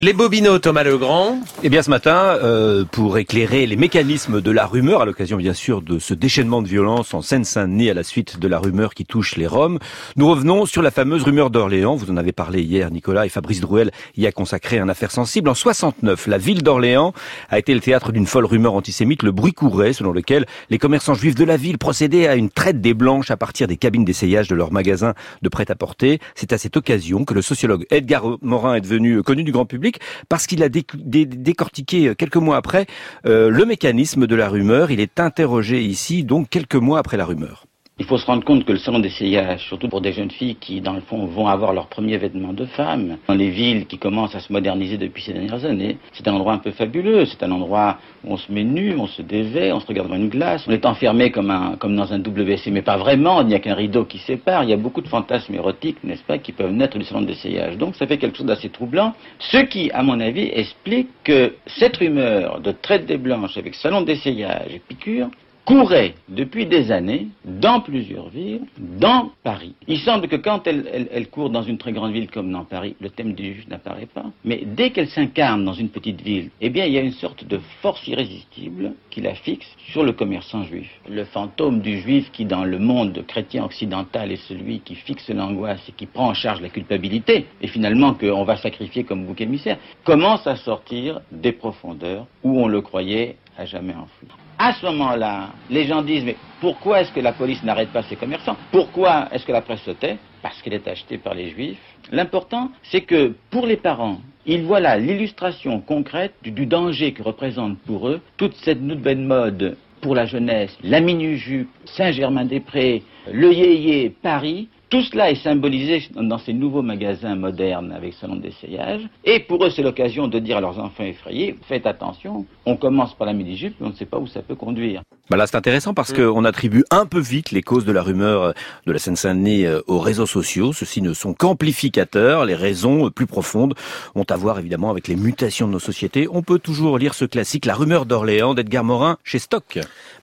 Les Bobino, Thomas Legrand. Eh bien ce matin, pour éclairer les mécanismes de la rumeur, à l'occasion bien sûr de ce déchaînement de violence en Seine-Saint-Denis à la suite de la rumeur qui touche les Roms, nous revenons sur la fameuse rumeur d'Orléans. Vous en avez parlé hier, Nicolas, et Fabrice Drouel y a consacré un affaire sensible. En 69, la ville d'Orléans a été le théâtre d'une folle rumeur antisémite. Le bruit courait selon lequel les commerçants juifs de la ville procédaient à une traite des Blanches à partir des cabines d'essayage de leurs magasins de prêt-à-porter. C'est à cette occasion que le sociologue Edgar Morin est devenu connu du grand public, parce qu'il a décortiqué quelques mois après le mécanisme de la rumeur. Il est interrogé ici, donc quelques mois après la rumeur. Il faut se rendre compte que le salon d'essayage, surtout pour des jeunes filles qui, dans le fond, vont avoir leur premier vêtement de femme, dans les villes qui commencent à se moderniser depuis ces dernières années, c'est un endroit un peu fabuleux. C'est un endroit où on se met nu, on se dévêt, on se regarde dans une glace, on est enfermé comme dans un WC, mais pas vraiment, il n'y a qu'un rideau qui sépare. Il y a beaucoup de fantasmes érotiques, n'est-ce pas, qui peuvent naître du salon d'essayage. Donc ça fait quelque chose d'assez troublant, ce qui, à mon avis, explique que cette rumeur de traite des Blanches avec salon d'essayage et piqûre courait depuis des années dans plusieurs villes, dans Paris. Il semble que quand elle court dans une très grande ville comme dans Paris, le thème du juif n'apparaît pas. Mais dès qu'elle s'incarne dans une petite ville, eh bien il y a une sorte de force irrésistible qui la fixe sur le commerçant juif. Le fantôme du juif qui, dans le monde chrétien occidental, est celui qui fixe l'angoisse et qui prend en charge la culpabilité, et finalement qu'on va sacrifier comme bouc émissaire, commence à sortir des profondeurs où on le croyait à jamais enfoui. À ce moment-là, les gens disent, mais pourquoi est-ce que la police n'arrête pas ces commerçants? Pourquoi est-ce que la presse se tait? Parce qu'elle est achetée par les juifs. L'important, c'est que pour les parents, ils voient là l'illustration concrète du danger que représente pour eux toute cette nouvelle mode pour la jeunesse, la mini-jupe, Saint-Germain-des-Prés, le yéyé, Paris. Tout cela est symbolisé dans ces nouveaux magasins modernes avec salon d'essayage. Et pour eux, c'est l'occasion de dire à leurs enfants effrayés, faites attention, on commence par la mini-jupe, mais on ne sait pas où ça peut conduire. Là, c'est intéressant parce qu'on attribue un peu vite les causes de la rumeur de la Seine-Saint-Denis aux réseaux sociaux. Ceux-ci ne sont qu'amplificateurs. Les raisons plus profondes ont à voir évidemment avec les mutations de nos sociétés. On peut toujours lire ce classique, La rumeur d'Orléans d'Edgar Morin chez Stock.